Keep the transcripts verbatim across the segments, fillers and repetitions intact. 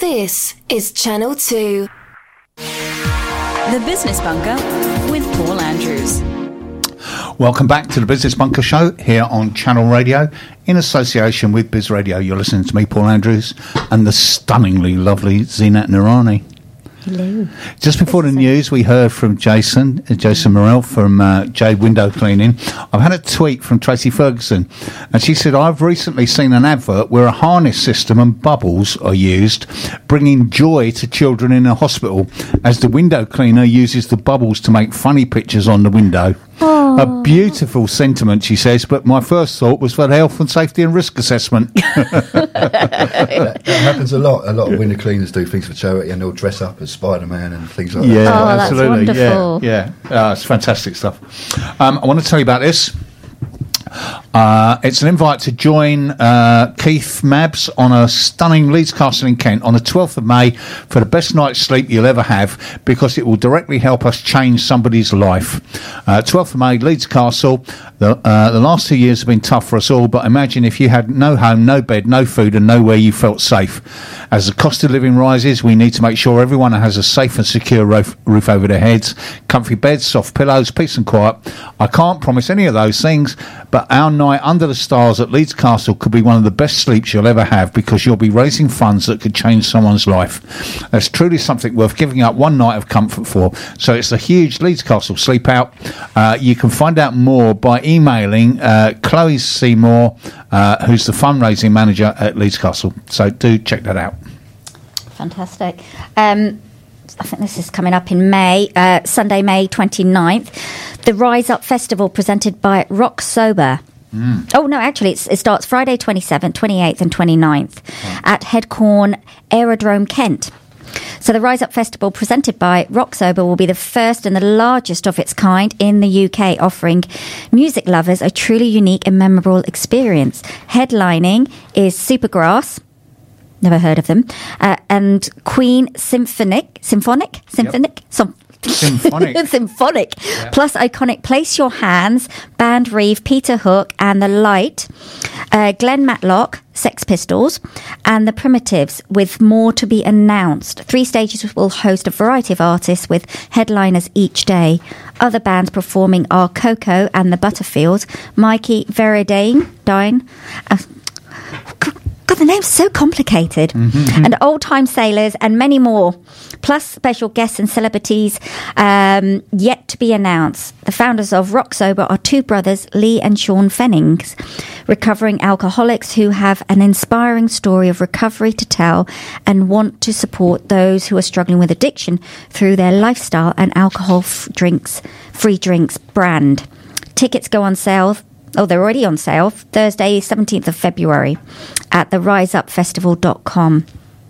This is Channel two. The Business Bunker with Paul Andrews. Welcome back to the Business Bunker Show here on Channel Radio in association with Biz Radio. You're listening to me, Paul Andrews, and the stunningly lovely Zeenat Noorani. Hello. Just before the news, we heard from Jason, uh, Jason Morell from uh, Jade Window Cleaning. I've had a tweet from Tracy Ferguson, and she said, I've recently seen an advert where a harness system and bubbles are used, bringing joy to children in a hospital, as the window cleaner uses the bubbles to make funny pictures on the window. Aww. A beautiful sentiment, she says, but my first thought was for the health and safety and risk assessment. that, that happens a lot. A lot of window cleaners do things for charity, and they'll dress up as Spider-Man and things like yeah, that. Oh, absolutely. that's wonderful. Yeah, yeah. Uh, it's fantastic stuff. Um, I want to tell you about this. Uh, it's an invite to join uh, Keith Mabs on a stunning Leeds Castle in Kent on the twelfth of May for the best night's sleep you'll ever have, because it will directly help us change somebody's life. Uh, twelfth of May, Leeds Castle. The, uh, the last two years have been tough for us all, but imagine if you had no home, no bed, no food, and nowhere you felt safe. As the cost of living rises, we need to make sure everyone has a safe and secure roof, roof over their heads, comfy beds, soft pillows, peace and quiet. I can't promise any of those things, but our night under the stars at Leeds Castle could be one of the best sleeps you'll ever have, because you'll be raising funds that could change someone's life. That's truly something worth giving up one night of comfort for. So it's a huge Leeds Castle sleep out. Uh, you can find out more by emailing uh, Chloe Seymour, uh, who's the fundraising manager at Leeds Castle. So do check that out. Fantastic. Um, I think this is coming up in May, uh, Sunday, May twenty-ninth. The Rise Up Festival presented by Rock Sober. Mm. Oh, no, actually, it's, it starts Friday twenty-seventh, twenty-eighth and twenty-ninth oh. at Headcorn Aerodrome, Kent. So the Rise Up Festival presented by Rock Sober will be the first and the largest of its kind in the U K, offering music lovers a truly unique and memorable experience. Headlining is Supergrass. Never heard of them. Uh, and Queen Symphonic, Symphonic, Symphonic, yep. Some, Symphonic, Symphonic. Yeah. Plus iconic Place Your Hands, Band Reeve, Peter Hook, and The Light, uh, Glenn Matlock, Sex Pistols, and The Primitives, with more to be announced. Three stages will host a variety of artists with headliners each day. Other bands performing are Coco and the Butterfields, Mikey Veridane, Dine. Uh, God, the name's so complicated. Mm-hmm. And Old Time Sailors and many more. Plus special guests and celebrities um, yet to be announced. The founders of Rock Sober are two brothers, Lee and Sean Fennings, recovering alcoholics who have an inspiring story of recovery to tell and want to support those who are struggling with addiction through their lifestyle and alcohol f- drinks, free drinks brand. Tickets go on sale. Oh, they're already on sale. Thursday, seventeenth of February at the rise up festival dot com.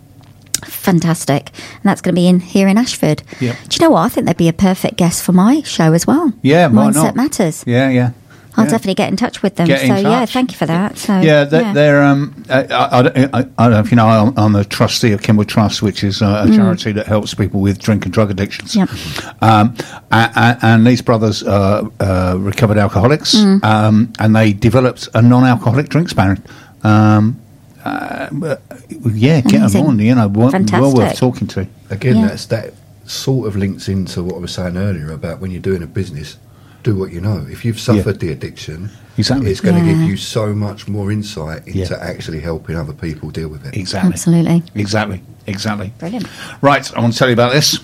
Fantastic. And that's going to be in here in Ashford. Yep. Do you know what? I think they'd be a perfect guest for my show as well. Yeah, why Mindset not? Matters. Yeah, yeah. I'll yeah. definitely get in touch with them. Get in so, touch. yeah, thank you for that. So, yeah, they're, yeah. they're um, I, I, I, I don't know if you know, I'm, I'm a trustee of Kimball Trust, which is uh, a mm. charity that helps people with drink and drug addictions. Yep. Um, and, and these brothers are uh, recovered alcoholics, mm. um, and they developed a non-alcoholic drinks brand. Um, uh, yeah, get Amazing. them on, you know, well, well worth talking to. Again, yeah. that's that sort of links into what I was saying earlier about when you're doing a business, do what you know. If you've suffered yeah. the addiction, exactly. it's going to yeah. give you so much more insight into yeah. actually helping other people deal with it. Exactly. Absolutely. Exactly. Exactly. Brilliant. Right, I want to tell you about this.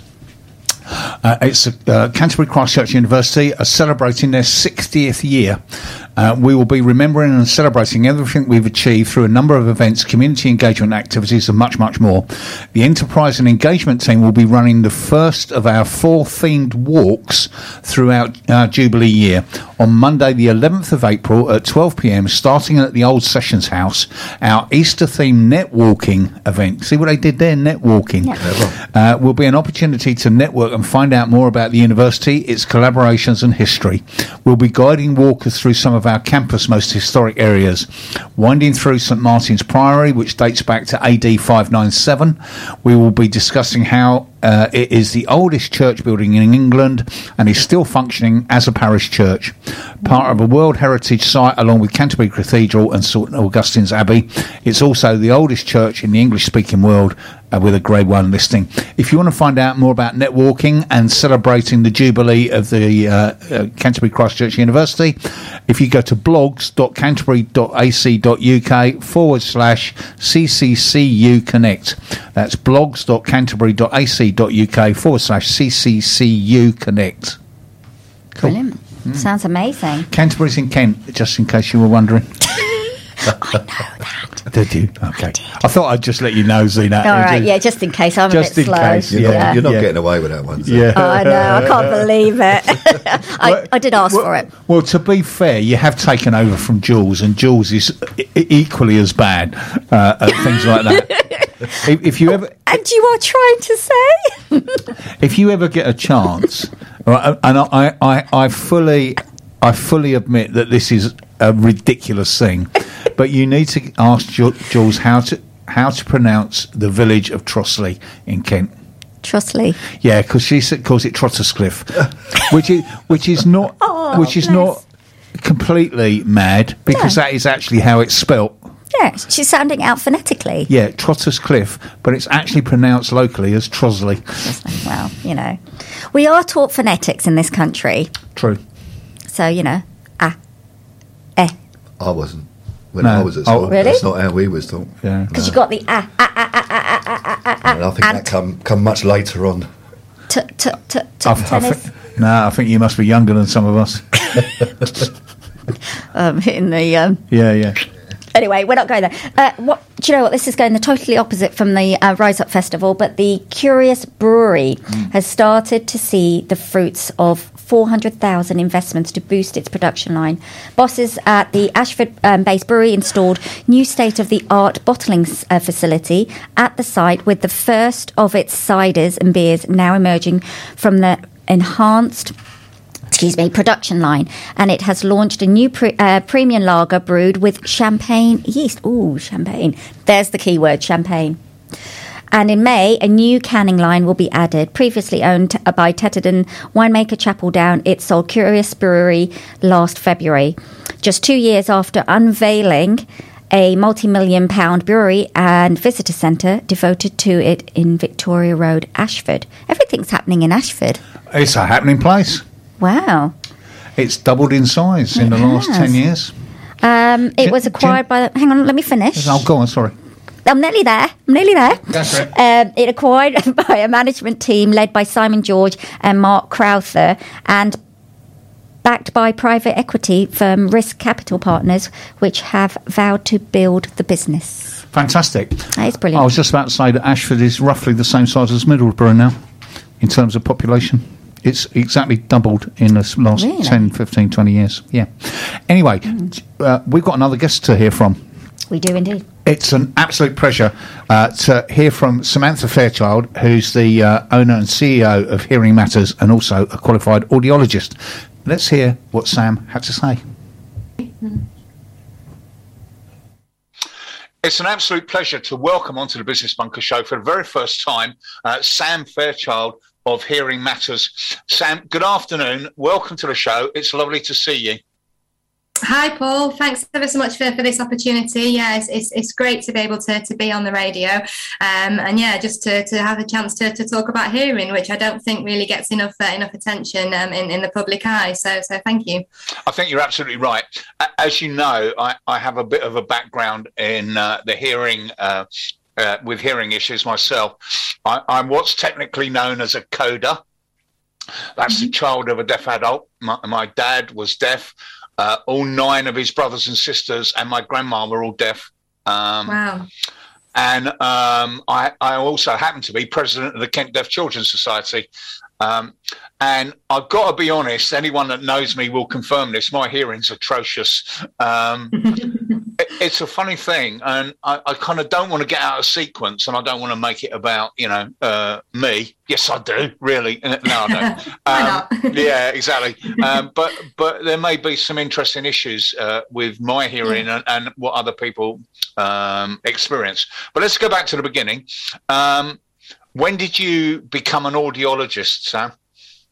Uh, it's uh, Canterbury Christchurch University are celebrating their sixtieth year. Uh, we will be remembering and celebrating everything we've achieved through a number of events, community engagement activities and much, much more. The Enterprise and Engagement team will be running the first of our four themed walks throughout our Jubilee year on Monday the eleventh of April at twelve p.m, starting at the Old Sessions House, our Easter-themed netwalking event. See what they did there? Netwalking. Yeah. Uh, will be an opportunity to network and find out more about the university, its collaborations and history. We'll be guiding walkers through some of our campus most historic areas, winding through St Martin's Priory, which dates back to A D five ninety-seven. We will be discussing how uh, it is the oldest church building in England and is still functioning as a parish church. Part of a World Heritage Site along with Canterbury Cathedral and St Augustine's Abbey. It's also the oldest church in the English-speaking world uh, with a grade one listing. If you want to find out more about networking and celebrating the jubilee of the uh, uh, Canterbury Christchurch University, if you go to blogs.canterbury.ac.uk forward slash CCCU Connect. That's blogs.canterbury.ac.uk forward slash CCCU Connect. Cool. Brilliant. Mm. Sounds amazing. Canterbury's in Kent, just in case you were wondering. I know that. Did you? Okay. I, I thought I'd just let you know, Zena. All right, yeah, just in case. I'm just a bit in slow. Case, You're yeah. not, you're not yeah. getting away with that one. So. Yeah. Oh, I know. I can't believe it. I, well, I did ask well, for it. Well, to be fair, you have taken over from Jules, and Jules is e- equally as bad uh, at things like that. if, if you ever, and you are trying to say, if you ever get a chance, right, and I, I, I fully, I fully admit that this is a ridiculous thing. But you need to ask Jules how to how to pronounce the village of Trossley in Kent. Trossley. Yeah, because she calls it Trotterscliffe, which is which is not oh, which is bless. not completely mad because No. that is actually how it's spelt. Yeah, she's sounding out phonetically. Yeah, Trotterscliffe, but it's actually pronounced locally as Trosley. Well, you know, we are taught phonetics in this country, True. so you know, ah, eh. I wasn't. When No. I was at Oh, school, really? that's not how we was taught. Yeah. Because you got the ah, ah, ah, ah, ah, ah, ah, ah, ah, And I think and that come come much later on. t- t- t- t- I, I tennis. thi- no, I think you must be younger than some of us. um, in the um, Yeah, yeah. Anyway, we're not going there. Uh, what do you know? What this is going the totally opposite from the uh, Rise Up Festival, but the Curious Brewery mm. has started to see the fruits of four hundred thousand investments to boost its production line. Bosses at the Ashford-based um, brewery installed new state-of-the-art bottling uh, facility at the site, with the first of its ciders and beers now emerging from the enhanced. Excuse me, production line, and it has launched a new pre- uh, premium lager brewed with champagne yeast. Ooh, champagne. There's the key word, champagne. And in May, a new canning line will be added. Previously owned by Tetterden winemaker Chapel Down, it sold Curious Brewery last February. Just two years after unveiling a multi-million pound brewery and visitor centre devoted to it in Victoria Road, Ashford. Everything's happening in Ashford. It's a happening place. Wow. It's doubled in size in It the last has. ten years. Um, it Jim- was acquired by... Hang on, let me finish. Oh, go on, sorry. I'm nearly there. I'm nearly there. That's right. Um, it acquired by a management team led by Simon George and Mark Crowther and backed by private equity firm Risk Capital Partners, which have vowed to build the business. Fantastic. That is brilliant. I was just about to say that Ashford is roughly the same size as Middlesbrough now in terms of population. It's exactly doubled in the last Really? ten, fifteen, twenty years. Yeah. Anyway, Mm. uh, we've got another guest to hear from. We do indeed. It's an absolute pleasure uh, to hear from Samantha Fairchild, who's the uh, owner and C E O of Hearing Matters and also a qualified audiologist. Let's hear what Sam had to say. It's an absolute pleasure to welcome onto the Business Bunker show for the very first time uh, Sam Fairchild of Hearing Matters. Sam, good afternoon. Welcome to the show. It's lovely to see you. Hi, Paul. Thanks ever so much for, for this opportunity. Yeah, it's, it's, it's great to be able to, to be on the radio. Um, and yeah, just to, to have a chance to, to talk about hearing, which I don't think really gets enough uh, enough attention um, in, in the public eye. So so thank you. I think you're absolutely right. As you know, I, I have a bit of a background in uh, the hearing uh, uh, with hearing issues myself. I, I'm what's technically known as a coder. That's mm-hmm. the child of a deaf adult. My, my dad was deaf. Uh, all nine of his brothers and sisters and my grandma were all deaf. Um, wow. And um, I, I also happen to be president of the Kent Deaf Children's Society. Um, and I've got to be honest, anyone that knows me will confirm this. My hearing's atrocious. Um, it, it's a funny thing. And I, I kind of don't want to get out of sequence and I don't want to make it about, you know, uh, me. Yes, I do, really. No, I don't. Why Um, not? yeah, exactly. Um, but but there may be some interesting issues uh, with my hearing Yeah. and, and what other people um, experience. But let's go back to the beginning. Um, when did you become an audiologist, Sam?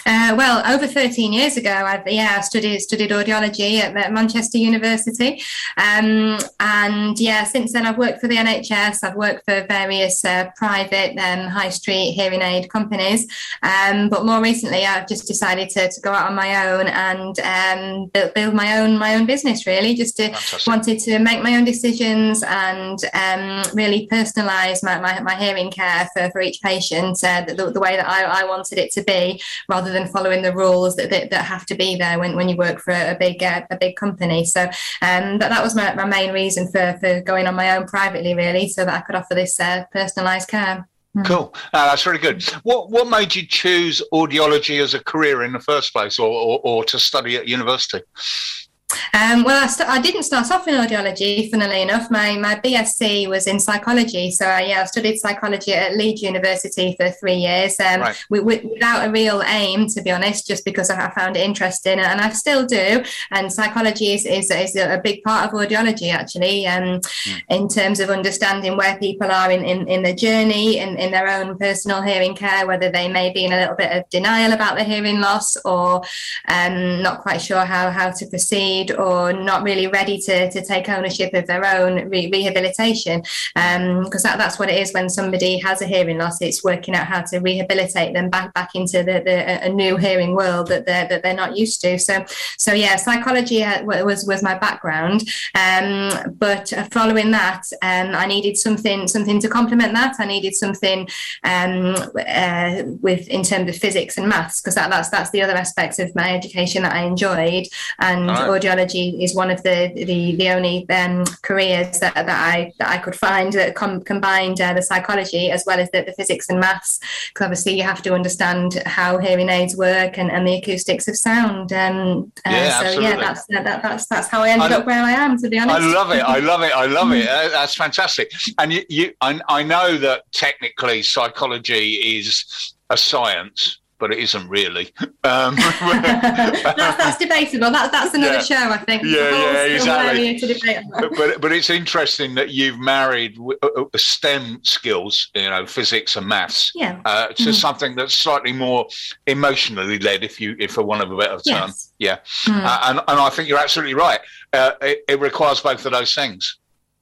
Uh, well, over thirteen years ago, I've, yeah, I studied studied audiology at, at Manchester University, um, and yeah, since then I've worked for the N H S. I've worked for various uh, private um, high street hearing aid companies, um, but more recently, I've just decided to, to go out on my own and um, build, build my own my own business. Really, just to Fantastic. wanted to make my own decisions and um, really personalise my, my, my hearing care for, for each patient uh, the, the way that I, I wanted it to be, rather than following the rules that, that, that have to be there when, when you work for a, a big uh, a big company. So um, that, that was my, my main reason for, for going on my own privately, really, so that I could offer this uh, personalised care. Cool. Uh, that's really good. What what made you choose audiology as a career in the first place, or, or, or to study at university? Um, well, I, st- I didn't start off in audiology, funnily enough. My my B S c was in psychology. So, uh, yeah, I studied psychology at Leeds University for three years um, right. with, with, without a real aim, to be honest, just because I found it interesting. And I still do. And psychology is, is, is a big part of audiology, actually, um, mm. in terms of understanding where people are in, in, in their journey, in, in their own personal hearing care, whether they may be in a little bit of denial about their hearing loss, or um, not quite sure how, how to proceed, or not really ready to, to take ownership of their own re- rehabilitation, because um, that, that's what it is when somebody has a hearing loss. It's working out how to rehabilitate them back back into the, the a new hearing world that they're that they're not used to. So so yeah, psychology was was my background, um, but following that, um, I needed something something to complement that. I needed something um, uh, with in terms of physics and maths, because that, that's that's the other aspects of my education that I enjoyed, and audio is one of the the, the only um, careers that, that I that I could find that com- combined uh, the psychology as well as the, the physics and maths, because obviously you have to understand how hearing aids work and, and the acoustics of sound. Um, uh, yeah, so absolutely. yeah, that's that, that's that's how I ended I, up where I am, to be honest. I love it. I love it. I love it. Uh, that's fantastic. And you, you I, I know that technically psychology is a science, but it isn't really. Um, that's, that's debatable. That, that's another yeah. show, I think. Yeah, yeah, exactly. To debate on. But but it's interesting that you've married uh, STEM skills, you know, physics and maths, yeah. uh, to mm-hmm. something that's slightly more emotionally led, if you, if for want of a better term. Yes. Yeah, mm. uh, and and I think you're absolutely right. Uh, it, it requires both of those things.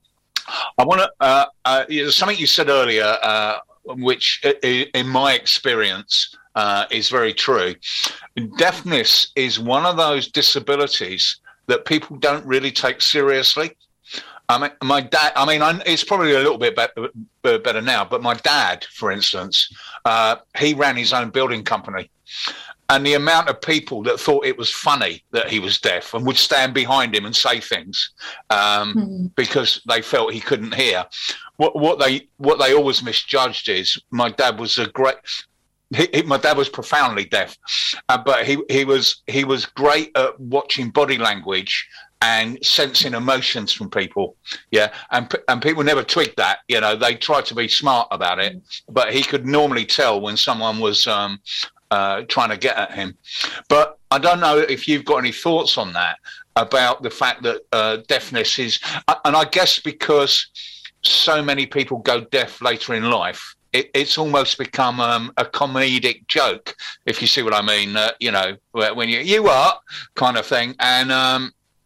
I want to. Uh, uh, there's something you said earlier, uh, which, in my experience, Uh, is very true. Deafness is one of those disabilities that people don't really take seriously. I mean, my dad, I mean, I, it's probably a little bit better, better now, but my dad, for instance, uh, he ran his own building company. And the amount of people that thought it was funny that he was deaf and would stand behind him and say things um, mm-hmm. because they felt he couldn't hear. What, what they what they always misjudged is my dad was a great... He, he, my dad was profoundly deaf, uh, but he, he was he was great at watching body language and sensing emotions from people. Yeah, and and people never twigged that. You know, they tried to be smart about it, but he could normally tell when someone was um, uh, trying to get at him. But I don't know if you've got any thoughts on that, about the fact that uh, deafness is, and I guess because so many people go deaf later in life, It, it's almost become um, a comedic joke, if you see what I mean. Uh, you know, when you you are kind of thing. And um,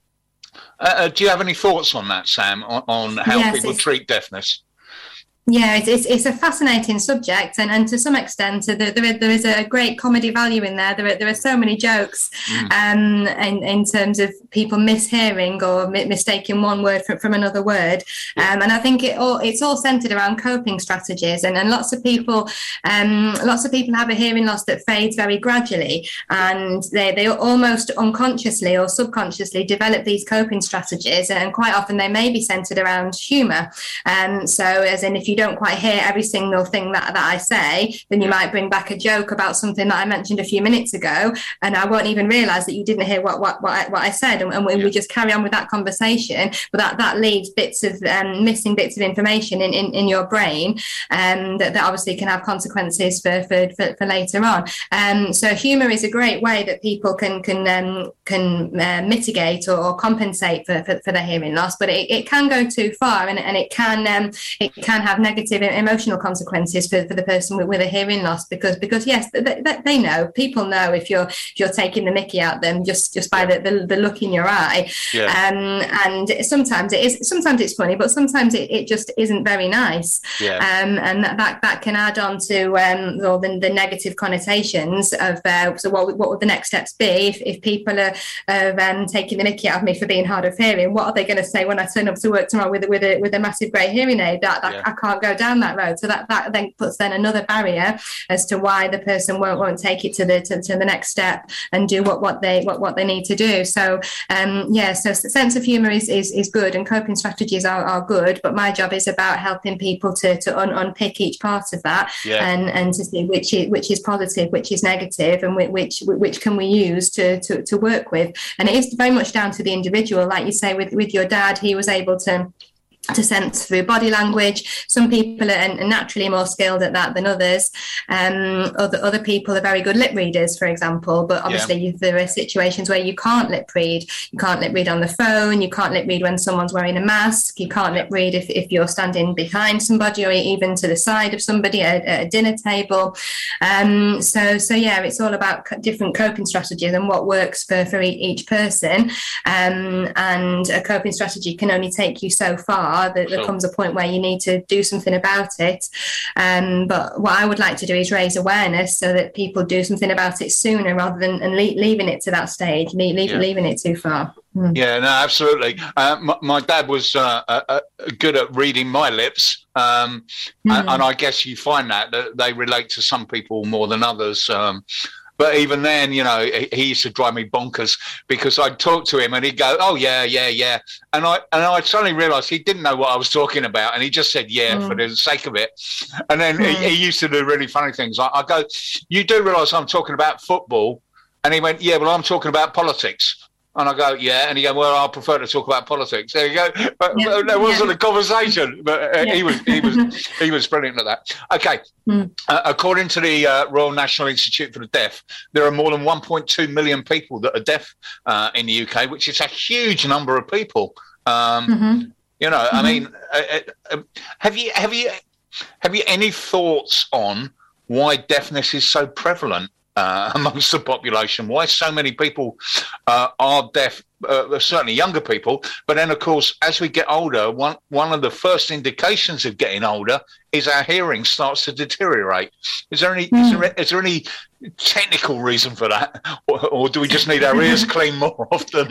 uh, do you have any thoughts on that, Sam, on, on how yes, people treat deafness? Yeah, it's, it's it's a fascinating subject, and, and to some extent, there there is, there is a great comedy value in there. There are, there are so many jokes mm. um, in, in terms of people mishearing or mi- mistaking one word from, from another word, um, and I think it all it's all centered around coping strategies, and, and lots of people um, lots of people have a hearing loss that fades very gradually, and they they almost unconsciously or subconsciously develop these coping strategies, and quite often they may be centered around humour. Um, so, as in, if you don't quite hear every single thing that, that I say, then you might bring back a joke about something that I mentioned a few minutes ago, and I won't even realise that you didn't hear what what what I, what I said, and, and we, we just carry on with that conversation. But that, that leaves bits of um, missing bits of information in, in, in your brain um, that, that obviously can have consequences for for, for, for later on. Um, so humour is a great way that people can can um, can uh, mitigate or, or compensate for, for, for their hearing loss, but it, it can go too far, and, and it can um, it can have negative emotional consequences for, for the person with, with a hearing loss, because because yes, they, they know, people know if you're if you're taking the mickey out them just just by the, the, the look in your eye. Yeah. Um, and sometimes it is sometimes it's funny, but sometimes it, it just isn't very nice. Yeah. Um, and that, that that can add on to um all the, the negative connotations of uh, so what what would the next steps be if, if people are, are um, taking the mickey out of me for being hard of hearing? What are they going to say when I turn up to work tomorrow with with a with a massive grey hearing aid? That, that yeah. I can't go down that road. So that, that then puts then another barrier as to why the person won't won't take it to the to, to the next step and do what, what they what, what they need to do. So um yeah, so sense of humour is, is is good, and coping strategies are, are good. But my job is about helping people to to un- unpick each part of that yeah. and and to see which is which is positive, which is negative, and which which can we use to to to work with. And it is very much down to the individual, like you say with with your dad. He was able to to sense through body language. Some people are naturally more skilled at that than others. Um, other other people are very good lip readers, for example, but obviously yeah. there are situations where you can't lip read. You can't lip read on the phone, you can't lip read when someone's wearing a mask, you can't lip read if, if you're standing behind somebody or even to the side of somebody at, at a dinner table. Um, so, so yeah, it's all about different coping strategies and what works for, for each person. Um, and a coping strategy can only take you so far. That there comes a point where you need to do something about it. Um, but what I would like to do is raise awareness so that people do something about it sooner rather than and le- leaving it to that stage, le- leave, yeah. leaving it too far. Mm. Yeah, no, absolutely. Uh, my, my dad was uh, uh, good at reading my lips. Um, mm. and, and I guess you find that, that they relate to some people more than others. Um, But even then, you know, he used to drive me bonkers because I'd talk to him and he'd go, oh, yeah, yeah, yeah. And I and I suddenly realised he didn't know what I was talking about, and he just said, yeah, mm. for the sake of it. And then mm. he, he used to do really funny things. I, I go, you do realise I'm talking about football? And he went, yeah, well, I'm talking about politics. And I go, yeah. And he go, well, I prefer to talk about politics. There you go. But yeah, there wasn't yeah. a conversation. But uh, yeah. he was he was he was brilliant at that. Okay. Mm. Uh, according to the uh, Royal National Institute for the Deaf, there are more than one point two million people that are deaf uh, in the U K, which is a huge number of people. Um, mm-hmm. You know, mm-hmm. I mean, uh, uh, have you have you have you any thoughts on why deafness is so prevalent Uh, amongst the population? Why so many people uh, are deaf, uh, certainly younger people, but then of course as we get older, one one of the first indications of getting older is our hearing starts to deteriorate. Is there any mm. is, there, is there any technical reason for that, or, or do we just need our ears cleaned more often?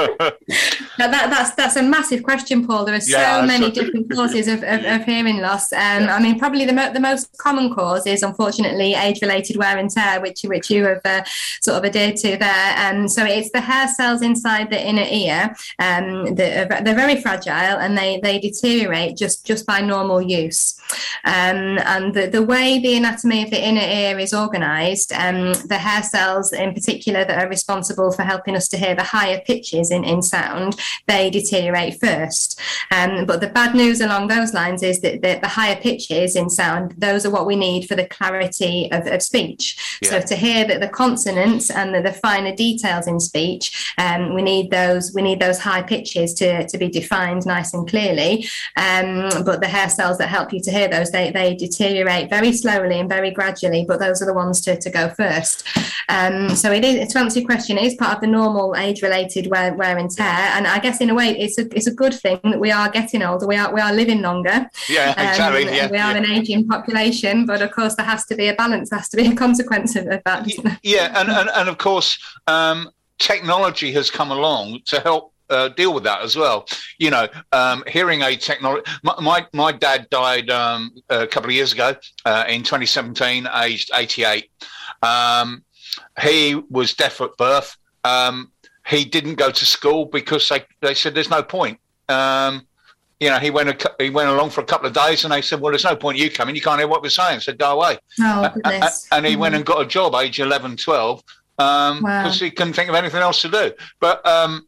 Now that, that's that's a massive question, Paul. There are so yeah, many so different causes of, of, of hearing loss. Um, yeah. I mean, probably the, mo- the most common cause is unfortunately age-related wear and tear, which which you have uh, sort of adhered to there. Um, so it's the hair cells inside the inner ear. Um, that are, they're very fragile and they they deteriorate just just by normal use. Um, and the, the way the anatomy of the inner ear is organised, um, the hair cells in particular that are responsible for helping us to hear the higher pitches in, in sound, they deteriorate first. Um, but the bad news along those lines is that the, the higher pitches in sound, those are what we need for the clarity of, of speech. Yeah. So to hear that the consonants and the, the finer details in speech, um, we need those we need those high pitches to, to be defined nice and clearly. Um, but the hair cells that help you to hear those, they, they deteriorate very slowly and very gradually, but those are the ones to, to go first. Um, so it is, to answer your question, it is part of the normal age-related wear, wear and tear, and I guess in a way it's a it's a good thing that we are getting older. We are we are living longer. Yeah, exactly. Um, yeah, we are yeah. an ageing population, but of course there has to be a balance. There has to be a consequence of that. Yeah, and, and and of course um, technology has come along to help Uh, deal with that as well. You know, um, hearing aid technology. My, my my dad died um, a couple of years ago uh, in twenty seventeen, aged eighty-eight. Um, he was deaf at birth. Um, he didn't go to school because they they said there's no point. Um, you know, he went a, he went along for a couple of days and they said, well, there's no point in you coming. You can't hear what we're saying. So go away. Oh, goodness. Uh, and he mm-hmm. went and got a job age eleven, twelve um, because wow. he couldn't think of anything else to do. But um,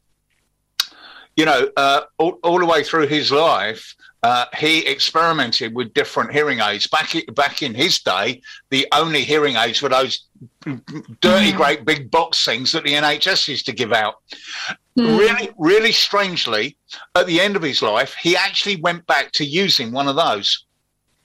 you know, uh, all, all the way through his life, uh, he experimented with different hearing aids. Back back in his day, the only hearing aids were those dirty, mm. great big box things that the N H S used to give out. Mm. Really, really strangely, at the end of his life, he actually went back to using one of those.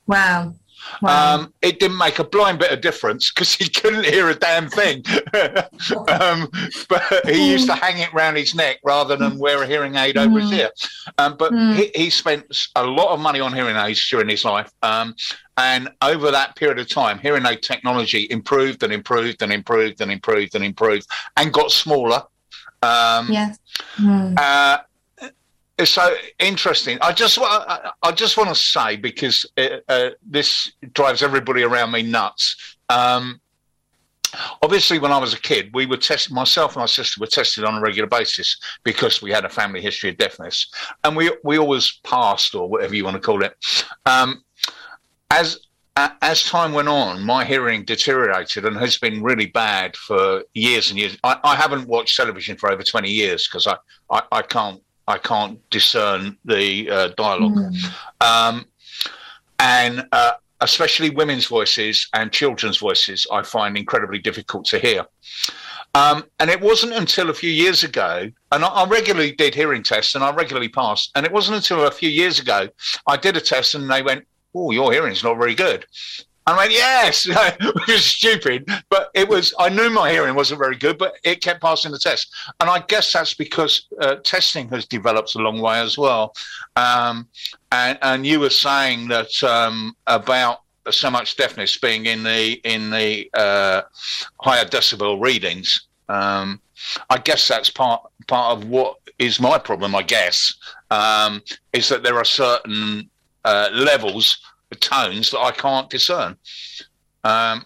Wow. Wow. Um, it didn't make a blind bit of difference because he couldn't hear a damn thing. um, but he used to hang it round his neck rather than wear a hearing aid over his ear. Um, but Mm. he, he spent a lot of money on hearing aids during his life. Um, and over that period of time, hearing aid technology improved and improved and improved and improved and improved and got smaller. Um, Yes. Mm. uh, It's so interesting. I just want I just want to say, because it, uh, this drives everybody around me nuts. Um, obviously, when I was a kid, we were tested. Myself and my sister were tested on a regular basis because we had a family history of deafness, and we we always passed, or whatever you want to call it. Um, as uh, as time went on, my hearing deteriorated and has been really bad for years and years. I, I haven't watched television for over twenty years because I, I I can't. I can't discern the uh, dialogue. Mm. Um, and uh, especially women's voices and children's voices, I find incredibly difficult to hear. Um, and it wasn't until a few years ago, and I, I regularly did hearing tests and I regularly passed, and it wasn't until a few years ago I did a test and they went, oh, your hearing's not very good. I went, yes, which is stupid, but it was, I knew my hearing wasn't very good, but it kept passing the test. And I guess that's because uh, testing has developed a long way as well. Um, and, and you were saying that um, about so much deafness being in the, in the uh, higher decibel readings. Um, I guess that's part, part of what is my problem, I guess, um, is that there are certain uh, levels tones that I can't discern. Um,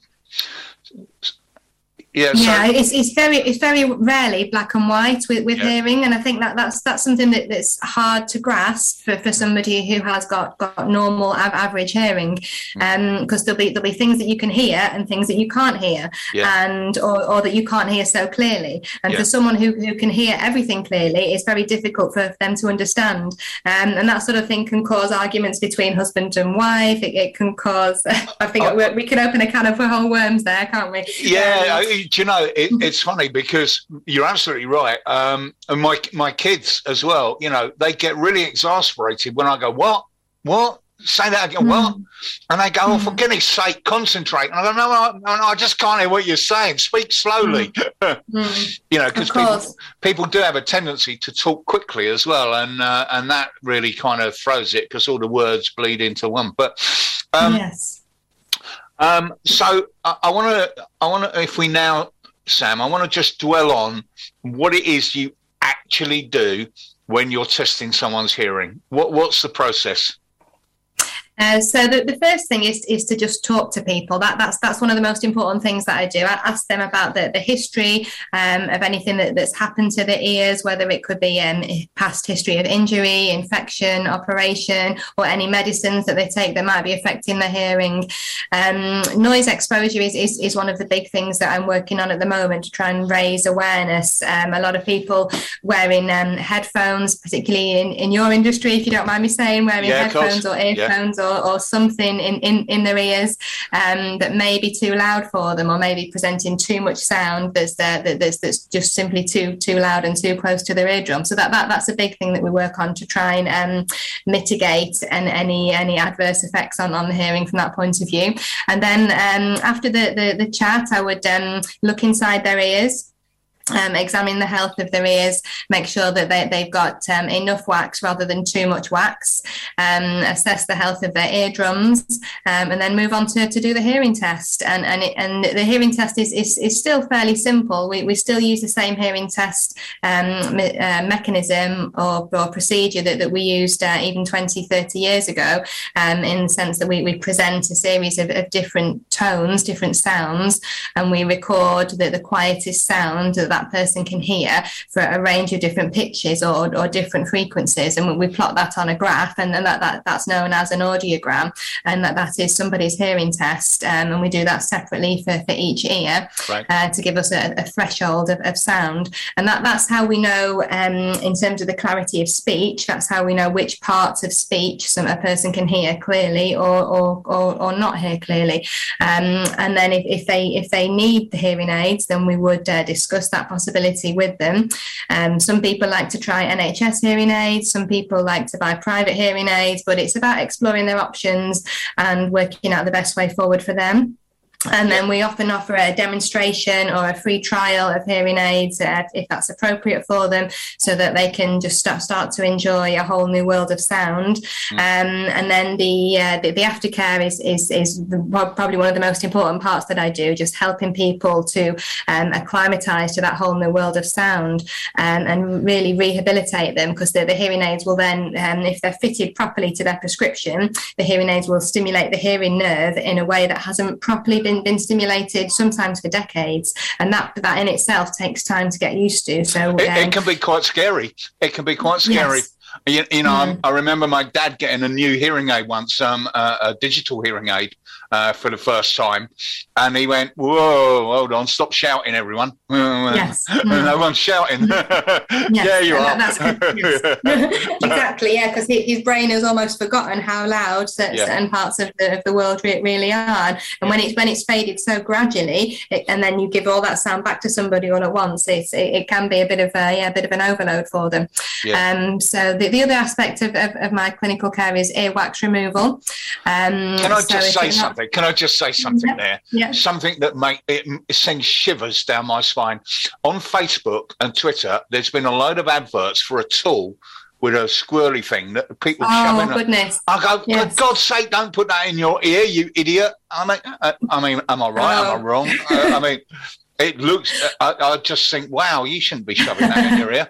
yeah, so yeah, it's it's very it's very rarely black and white with, with yeah. hearing, and I think that that's that's something that, that's hard to grasp for, for somebody who has got, got normal av- average hearing, um, because there'll be there'll be things that you can hear and things that you can't hear, yeah. and or, or that you can't hear so clearly. And yeah. for someone who, who can hear everything clearly, it's very difficult for them to understand. Um, and that sort of thing can cause arguments between husband and wife. It, it can cause. I think oh. we, we can open a can of whole worms there, can't we? Yeah. Um, I, Do you know, it, it's funny because you're absolutely right. Um, and my my kids as well, you know, they get really exasperated when I go, what? What? Say that again, mm. what? And they go, oh, for goodness sake, concentrate. And I go, no, no, no, no, I just can't hear what you're saying. Speak slowly. Mm. mm. You know, because people, people do have a tendency to talk quickly as well. And uh, and that really kind of throws it because all the words bleed into one. But um, yes. Um, so I, I want to, I want to, if we now, Sam, I want to just dwell on what it is you actually do when you're testing someone's hearing. What, what's the process? Uh, so the, the first thing is is to just talk to people. That that's that's one of the most important things that I do. I ask them about the, the history um, of anything that, that's happened to the ears, whether it could be um, past history of injury, infection, operation, or any medicines that they take that might be affecting their hearing. Um, noise exposure is, is is one of the big things that I'm working on at the moment to try and raise awareness. Um, a lot of people wearing um, headphones, particularly in, in your industry, if you don't mind me saying, wearing yeah, headphones or earphones. Yeah. Or, or something in, in, in their ears um, that may be too loud for them, or maybe presenting too much sound that's uh, that, that's, that's just simply too too loud and too close to their eardrum. So that, that that's a big thing that we work on to try and um, mitigate and any any adverse effects on, on the hearing from that point of view. And then um, after the, the, the chat, I would um, look inside their ears. Um, examine the health of their ears, make sure that they, they've got um, enough wax rather than too much wax, um, assess the health of their eardrums, um, and then move on to, to do the hearing test. And and, it, and the hearing test is, is, is still fairly simple. We, we still use the same hearing test um, me, uh, mechanism or, or procedure that, that we used uh, even twenty, thirty years ago, um, in the sense that we, we present a series of, of different tones, different sounds, and we record the, the quietest sound that that person can hear for a range of different pitches or, or different frequencies, and we plot that on a graph, and then that, that that's known as an audiogram, and that that is somebody's hearing test, um, and we do that separately for, for each ear, right. uh, to give us a, a threshold of, of sound, and that that's how we know um, in terms of the clarity of speech. That's how we know which parts of speech some a person can hear clearly or or, or, or not hear clearly, um, and then if, if they if they need the hearing aids, then we would uh, discuss that that possibility with them. Um, some people like to try N H S hearing aids, some people like to buy private hearing aids, but it's about exploring their options and working out the best way forward for them. And then we often offer a demonstration or a free trial of hearing aids uh, if that's appropriate for them, so that they can just start, start to enjoy a whole new world of sound. Mm. Um, and then the, uh, the the aftercare is is is probably one of the most important parts that I do, just helping people to um, acclimatise to that whole new world of sound um, and really rehabilitate them, because the, the hearing aids will then, um, if they're fitted properly to their prescription, the hearing aids will stimulate the hearing nerve in a way that hasn't properly been been stimulated, sometimes for decades, and that that in itself takes time to get used to. So um, it, it can be quite scary. It can be quite scary. Yes. You, you know, Mm. I remember my dad getting a new hearing aid once, um, uh, a digital hearing aid uh, for the first time, and he went, "Whoa, hold on, stop shouting, everyone!" Yes, mm. No one's shouting. Yes. Yeah, you and are. That, that's, yes. Exactly, yeah, because his brain has almost forgotten how loud certain, Yeah. certain parts of the, of the world re- really are, and when it's when it's faded so gradually, it, and then you give all that sound back to somebody all at once, it's, it, it can be a bit of a yeah, a bit of an overload for them. Yeah. Um, so the, the other aspect of, of, of my clinical care is earwax removal. Um, Can I so just if say it- something? Can I just say something Yeah. there? Yeah. Something that make it, it sends shivers down my spine. On Facebook and Twitter, there's been a load of adverts for a tool with a squirrely thing that people shove Oh, in. goodness. I go, Yes. for God's sake, don't put that in your ear, you idiot. I mean, uh, I mean, am I right? Oh. Am I wrong? Uh, I mean, it looks. I, I just think, wow, you shouldn't be shoving that in your ear.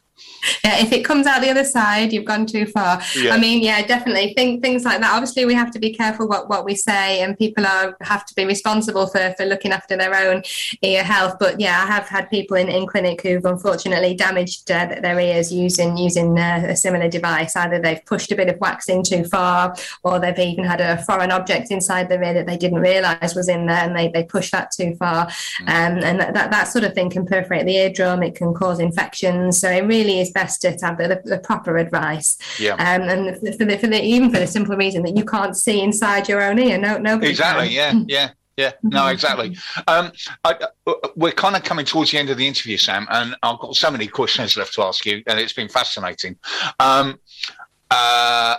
Yeah, if it comes out the other side, you've gone too far. Yeah. I mean, yeah, definitely think things like that. Obviously, we have to be careful what, what we say, and people are have to be responsible for, for looking after their own ear health. But yeah, I have had people in, in clinic who've unfortunately damaged uh, their ears using using uh, a similar device. Either they've pushed a bit of wax in too far, or they've even had a foreign object inside their ear that they didn't realise was in there, and they, they pushed that too far. Mm. Um, and that, that, that sort of thing can perforate the eardrum. It can cause infections. So it really is best to have the, the proper advice. Yeah. Um, and for the, for the, even for the simple reason that you can't see inside your own ear. No, nobody Exactly. can. Yeah. Yeah. Yeah. No, exactly. Um, I, we're kind of coming towards the end of the interview, Sam, and I've got so many questions left to ask you, and it's been fascinating. Um, uh,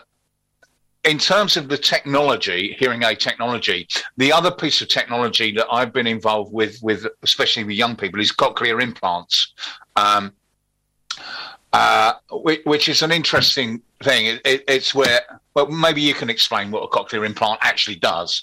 in terms of the technology, hearing aid technology, the other piece of technology that I've been involved with, with especially with young people, is cochlear implants. Um, Uh, which, which is an interesting thing. It, it, it's where, well, maybe you can explain what a cochlear implant actually does.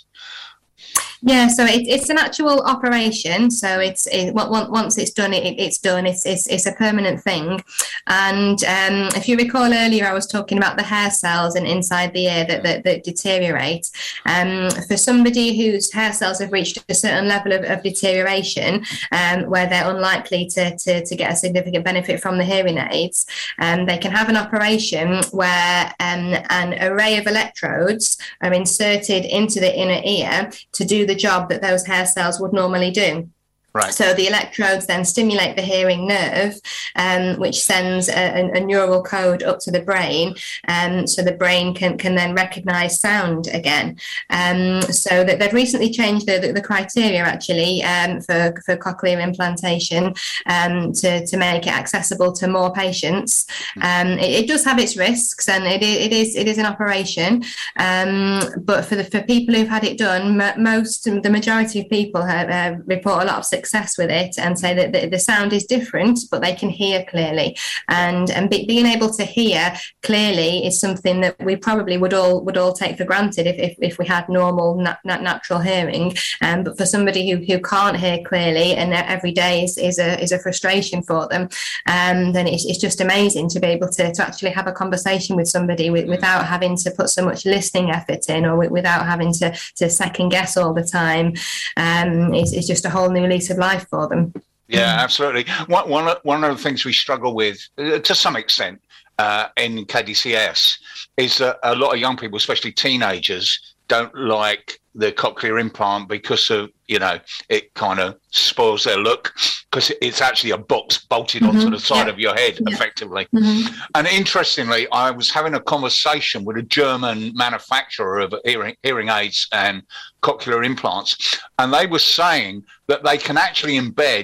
Yeah, so it, it's an actual operation. So it's it, once it's done, it, it's done. It's, it's it's a permanent thing. And um, if you recall earlier, I was talking about the hair cells and inside the ear that that, that deteriorate. Um, for somebody whose hair cells have reached a certain level of, of deterioration, um, where they're unlikely to, to to get a significant benefit from the hearing aids, um, they can have an operation where um, an array of electrodes are inserted into the inner ear to do the job that those hair cells would normally do. Right. So the electrodes then stimulate the hearing nerve, um, which sends a, a, a neural code up to the brain, um, so the brain can, can then recognise sound again. Um, so that they've recently changed the, the, the criteria actually um, for, for cochlear implantation um, to, to make it accessible to more patients. Um, it, it does have its risks, and it, it is it is an operation, um, but for the for people who've had it done, m- most the majority of people have, uh, report a lot of success success with it, and say that the, the sound is different, but they can hear clearly. And and be, being able to hear clearly is something that we probably would all would all take for granted if if, if we had normal nat, nat, natural hearing. Um, but for somebody who, who can't hear clearly, and every day is, is a is a frustration for them, um, then it's, it's just amazing to be able to, to actually have a conversation with somebody with, without having to put so much listening effort in, or with, without having to, to second guess all the time. Um, it's, it's just a whole new lease of life for them. Yeah, absolutely. One, one, of, one of the things we struggle with, uh, to some extent, uh, in K D C S is that a lot of young people, especially teenagers, don't like the cochlear implant because of, you know, it kind of spoils their look, because it's actually a box bolted mm-hmm. onto the side yeah. of your head, yeah. effectively. Mm-hmm. And interestingly, I was having a conversation with a German manufacturer of hearing, hearing aids and cochlear implants, and they were saying that they can actually embed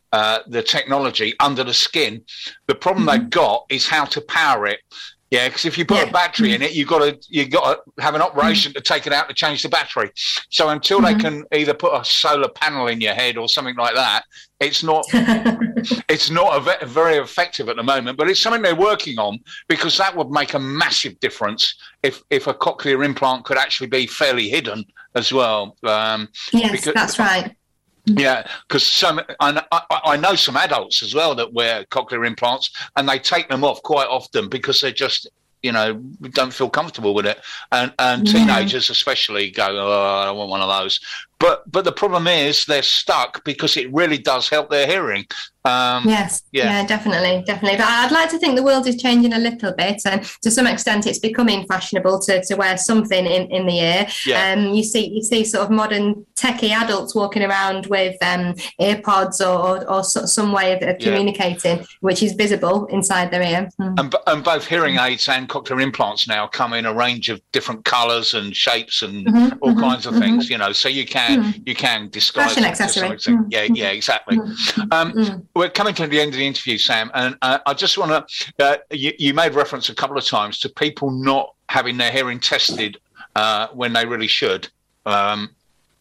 uh, the technology under the skin. The problem mm-hmm. they've got is how to power it. Yeah, because if you put yeah. a battery in it, you've got to you got to have an operation mm-hmm. to take it out to change the battery. So until mm-hmm. they can either put a solar panel in your head or something like that, it's not it's not a ve- very effective at the moment. But it's something they're working on, because that would make a massive difference if if a cochlear implant could actually be fairly hidden as well. Um, yes, because, that's right. Yeah, because some I, I, I know some adults as well that wear cochlear implants, and they take them off quite often because they're just, you know, don't feel comfortable with it. And and yeah. teenagers especially go, oh, I don't want one of those. But but the problem is they're stuck because it really does help their hearing. Um, yes, yeah. yeah, definitely, definitely. But I'd like to think the world is changing a little bit, and to some extent, it's becoming fashionable to, to wear something in, in the ear. Yeah. Um, you see, you see, sort of modern techie adults walking around with um, earpods or or, or some way of, of communicating, yeah. which is visible inside their ear. Mm. And, and both hearing aids and cochlear implants now come in a range of different colours and shapes and mm-hmm, all mm-hmm, kinds of mm-hmm. things. You know, so you can mm. you can disguise fashion it accessory. To some extent. Mm. Yeah, yeah, exactly. Mm. Um, mm. We're coming to the end of the interview, Sam, and uh, I just want to, uh, you, you made reference a couple of times to people not having their hearing tested uh, when they really should. Um,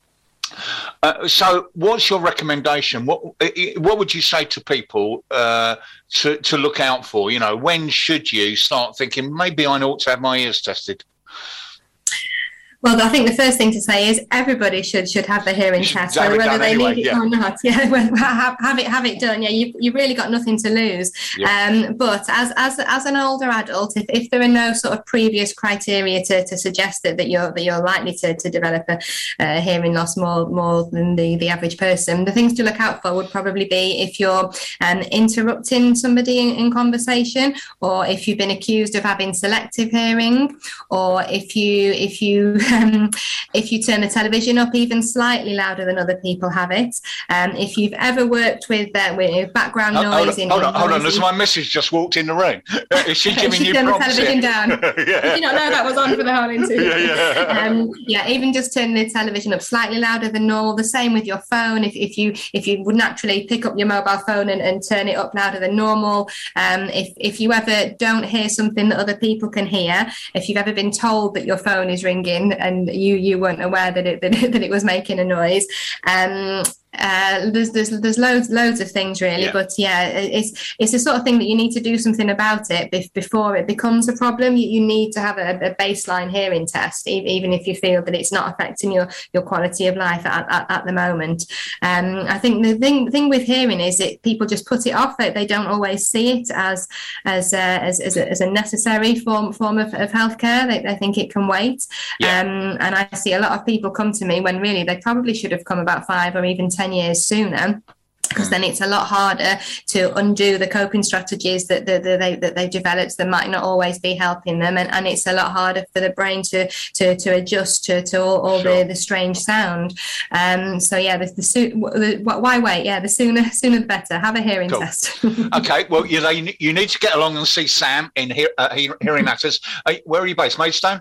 uh, so what's your recommendation? What what would you say to people uh, to, to look out for? You know, when should you start thinking, maybe I ought to have my ears tested? Well, I think the first thing to say is everybody should should have the hearing test, so whether they anyway, need it yeah. or not. Yeah, well, have, have it have it done. Yeah, you've you really got nothing to lose. Yeah. Um, but as as as an older adult, if, if there are no sort of previous criteria to, to suggest that, that you're that you're likely to, to develop a, a hearing loss more more than the, the average person, the things to look out for would probably be if you're um, interrupting somebody in, in conversation, or if you've been accused of having selective hearing, or if you if you Um, if you turn the television up even slightly louder than other people have it, um, if you've ever worked with, uh, with background oh, noise. Hold on, in, hold on, in hold on. There's my missus just walked in the room. Is she giving she you turned prompts? the television here? down. yeah. Did you not know that was on for the whole interview? yeah, yeah. Um, yeah, even just turning the television up slightly louder than normal. The same with your phone. If, if you if you would naturally pick up your mobile phone and, and turn it up louder than normal. Um, if if you ever don't hear something that other people can hear, if you've ever been told that your phone is ringing and you you weren't aware that it that it, that it was making a noise. Um, Uh, there's there's there's loads loads of things really, yeah. but yeah, it's it's the sort of thing that you need to do something about it before it becomes a problem. You, you need to have a, a baseline hearing test, even if you feel that it's not affecting your your quality of life at, at, at the moment. Um, I think the thing the thing with hearing is that people just put it off. They, they don't always see it as as uh, as as a, as a necessary form form of, of healthcare. They, they think it can wait. Yeah. Um, and I see a lot of people come to me when really they probably should have come about five or even ten years sooner, because then it's a lot harder to undo the coping strategies that, that, that, they, that they've developed that might not always be helping them, and, and it's a lot harder for the brain to to, to adjust to, to all, all sure. the, the strange sound. Um, so yeah, the, the, the why wait? Yeah, the sooner sooner the better. Have a hearing cool. test. Okay, well you know you, you need to get along and see Sam in hear, uh, Hearing Matters. Uh, where are you based, Maidstone?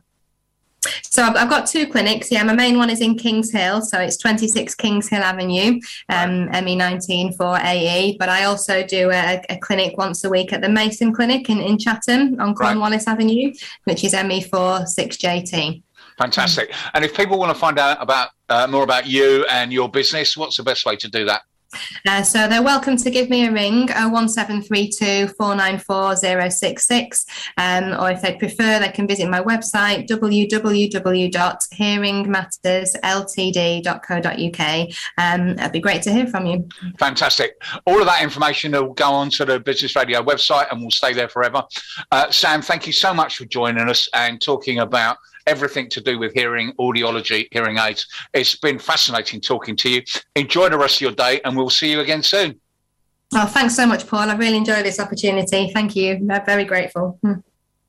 So I've, I've got two clinics. Yeah, my main one is in Kings Hill, so it's twenty-six Kings Hill Avenue, um, M E nineteen four A E. But I also do a, a clinic once a week at the Mason Clinic in, in Chatham on Cornwallis right. Avenue, which is M E four six J T. Fantastic. And if people want to find out about uh, more about you and your business, what's the best way to do that? Uh, so they're welcome to give me a ring, oh one seven three two, four nine four, oh six six, um, or if they prefer, they can visit my website, w w w dot hearing matters l t d dot co dot u k. Um, it'd be great to hear from you. Fantastic. All of that information will go on to the Business Radio website and will stay there forever. Uh, Sam, thank you so much for joining us and talking about everything to do with hearing, audiology, hearing aids. It's been fascinating talking to you. Enjoy the rest of your day and we'll see you again soon. Oh, thanks so much, Paul. I really enjoyed this opportunity. Thank you. I'm very grateful. Hmm.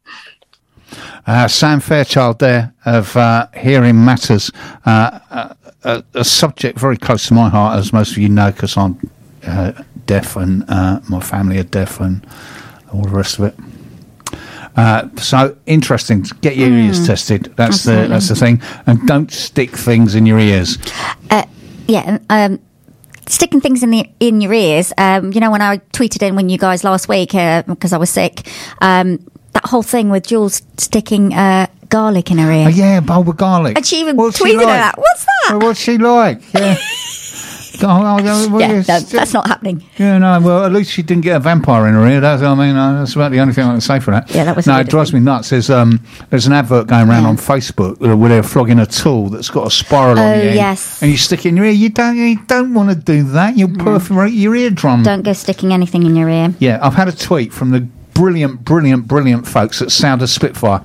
Uh, Sam Fairchild there of uh, Hearing Matters, uh, a, a subject very close to my heart, as most of you know, because I'm uh, deaf and uh, my family are deaf and all the rest of it. Uh, so interesting. Get your mm, ears tested. That's absolutely. the that's the thing, and don't stick things in your ears. Uh, yeah, um, sticking things in the in your ears. Um, you know, when I tweeted in when you guys last week because uh, I was sick, um, that whole thing with Jules sticking uh, garlic in her ear. Oh, yeah, bowl with garlic. And she even What's tweeted she like? that. What's that? Well, what's she like? Yeah. Oh, oh, oh, well, yeah, yes. no, that's not happening. Yeah, no, well, at least she didn't get a vampire in her ear. That's, I mean, uh, that's about the only thing I can say for that. Yeah, that was No, it drives me nuts. There's, um, there's an advert going around Yeah. on Facebook uh, where they're flogging a tool that's got a spiral on Oh, the end. yes. And you stick it in your ear. You don't, you don't want to do that. You'll perforate your eardrum. Don't go sticking anything in your ear. Yeah, I've had a tweet from the brilliant, brilliant, brilliant folks at Sound of Spitfire.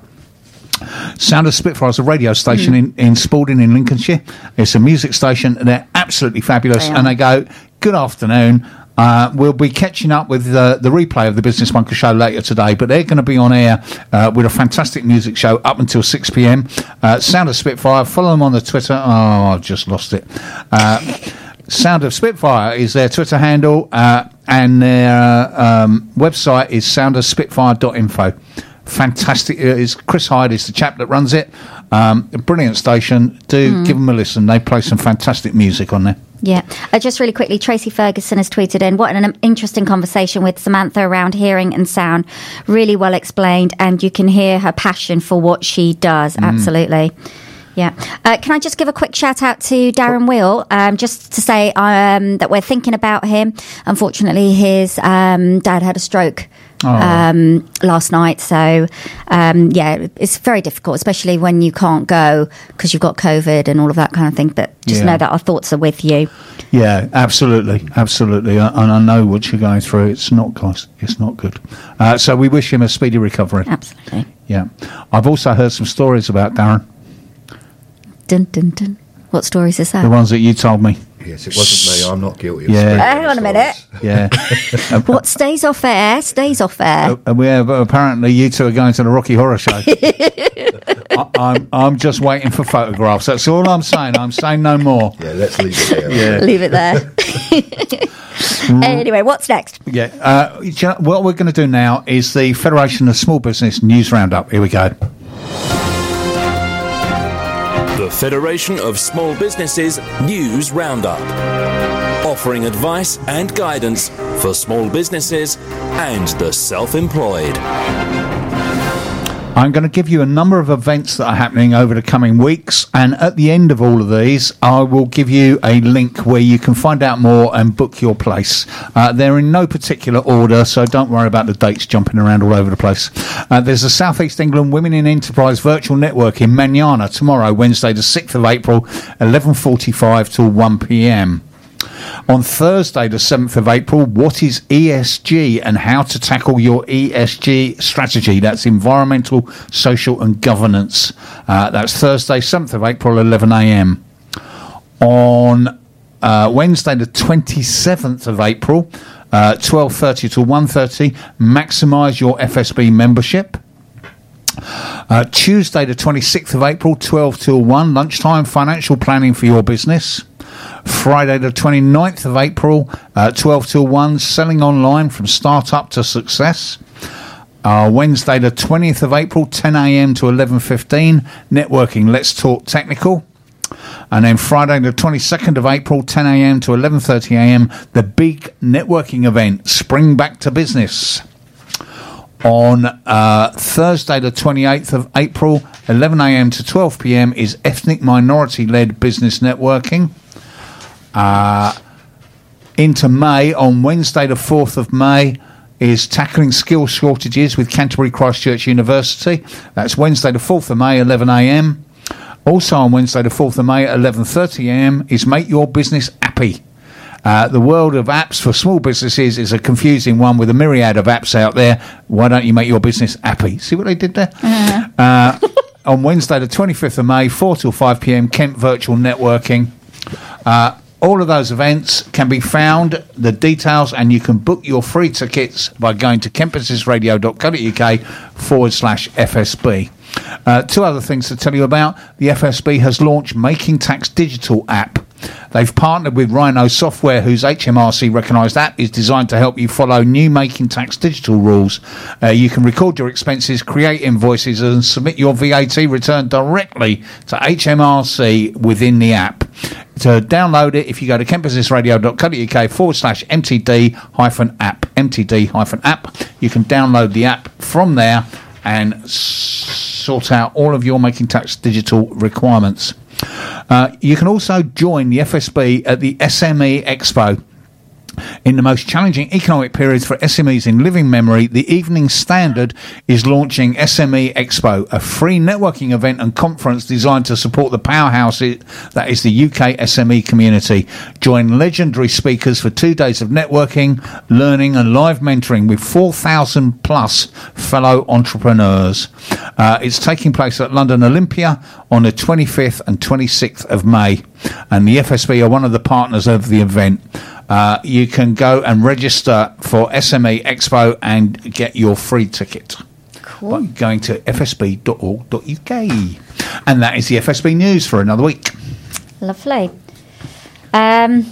Sound of Spitfire is a radio station mm. in, in Spalding in Lincolnshire. It's a music station. They're absolutely fabulous. They and they go, good afternoon. Uh, we'll be catching up with uh, the replay of the Business Bunker show later today, but they're going to be on air uh, with a fantastic music show up until six p.m. Uh, Sound of Spitfire. Follow them on the Twitter. Oh, I've just lost it. Uh, Sound of Spitfire is their Twitter handle, uh, and their uh, um, website is sound of spitfire dot info. Fantastic. Is Chris Hyde is the chap that runs it. Um, a brilliant station. Do mm. give them a listen. They play some fantastic music on there. Yeah. Uh, just really quickly, Tracy Ferguson has tweeted in, what an interesting conversation with Samantha around hearing and sound. Really well explained, and you can hear her passion for what she does. Mm. Absolutely. Yeah. Uh, can I just give a quick shout out to Darren Wheel, um, just to say um, that we're thinking about him. Unfortunately, his um, dad had a stroke oh. um, last night. So, um, yeah, it's very difficult, especially when you can't go because you've got COVID and all of that kind of thing. But just yeah. know that our thoughts are with you. Yeah, absolutely. Absolutely. And I know what you're going through. It's not good. It's not good. Uh, so we wish him a speedy recovery. Absolutely. Yeah. I've also heard some stories about Darren. Dun, dun, dun. What stories is that? The ones that you told me. Yes, it wasn't me. I'm not guilty of yeah. Hang on a minute. Yeah. What stays off air, stays off air. Uh, we have, apparently you two are going to the Rocky Horror Show. I, I'm, I'm just waiting for photographs. That's all I'm saying. I'm saying no more. Yeah, let's leave it there. Yeah. Leave it there. Anyway, what's next? Yeah. Uh, you know, what we're going to do now is the Federation of Small Business News Roundup. Here we go. The Federation of Small Businesses News Roundup, offering advice and guidance for small businesses and the self-employed. I'm going to give you a number of events that are happening over the coming weeks, and at the end of all of these, I will give you a link where you can find out more and book your place. Uh, they're in no particular order, so don't worry about the dates jumping around all over the place. Uh, there's a South East England Women in Enterprise Virtual Network in Manana tomorrow, Wednesday the sixth of April, eleven forty-five till one p.m. On Thursday, the seventh of April, what is E S G and how to tackle your E S G strategy? That's environmental, social and governance. Uh, that's Thursday, seventh of April, eleven a.m. On uh, Wednesday, the twenty-seventh of April, uh, twelve thirty to one thirty, maximise your F S B membership. Uh, Tuesday, the twenty-sixth of April, twelve till one, lunchtime, financial planning for your business. Friday the twenty-ninth of April, uh, twelve till one, selling online from start-up to success. Uh, Wednesday the twentieth of April, ten a.m. to eleven fifteen, networking, let's talk technical. And then Friday the twenty-second of April, ten a.m. to eleven thirty a.m, the big networking event, Spring Back to Business. On uh, Thursday the twenty-eighth of April, eleven a.m. to twelve p.m, is ethnic minority-led business networking. Uh, into May, on Wednesday the fourth of May, is tackling skill shortages with Canterbury Christchurch University. That's Wednesday the fourth of May, eleven a.m. Also on Wednesday the fourth of May at eleven thirty a.m. is Make Your Business Appy. Uh, the world of apps for small businesses is a confusing one with a myriad of apps out there. Why don't you make your business appy? See what they did there? Uh-huh. Uh, on Wednesday the twenty-fifth of May, four till five p.m, Kent Virtual Networking. Uh, All of those events can be found, the details, and you can book your free tickets by going to kentbusinessradio.co.uk forward slash FSB. Uh, two other things to tell you about. The F S B has launched Making Tax Digital app. They've partnered with Rhino Software, whose H M R C recognised app is designed to help you follow new Making Tax Digital rules. Uh, you can record your expenses, create invoices and submit your V A T return directly to H M R C within the app. to download it, if you go to kentbusinessradio.co.uk forward slash MTD hyphen app, MTD hyphen app, you can download the app from there and s- sort out all of your Making Tax Digital requirements. Uh, you can also join the F S B at the S M E Expo. In the most challenging economic periods for S M Es in living memory, the Evening Standard is launching S M E Expo, a free networking event and conference designed to support the powerhouse that is the U K S M E community. Join legendary speakers for two days of networking, learning and live mentoring with four thousand plus fellow entrepreneurs. Uh, it's taking place at London Olympia on the twenty-fifth and twenty-sixth of May, and the F S B are one of the partners of the event. Uh, you can go and register for S M E Expo and get your free ticket Cool. by going to f s b dot org dot u k. And that is the F S B news for another week. Lovely. Um,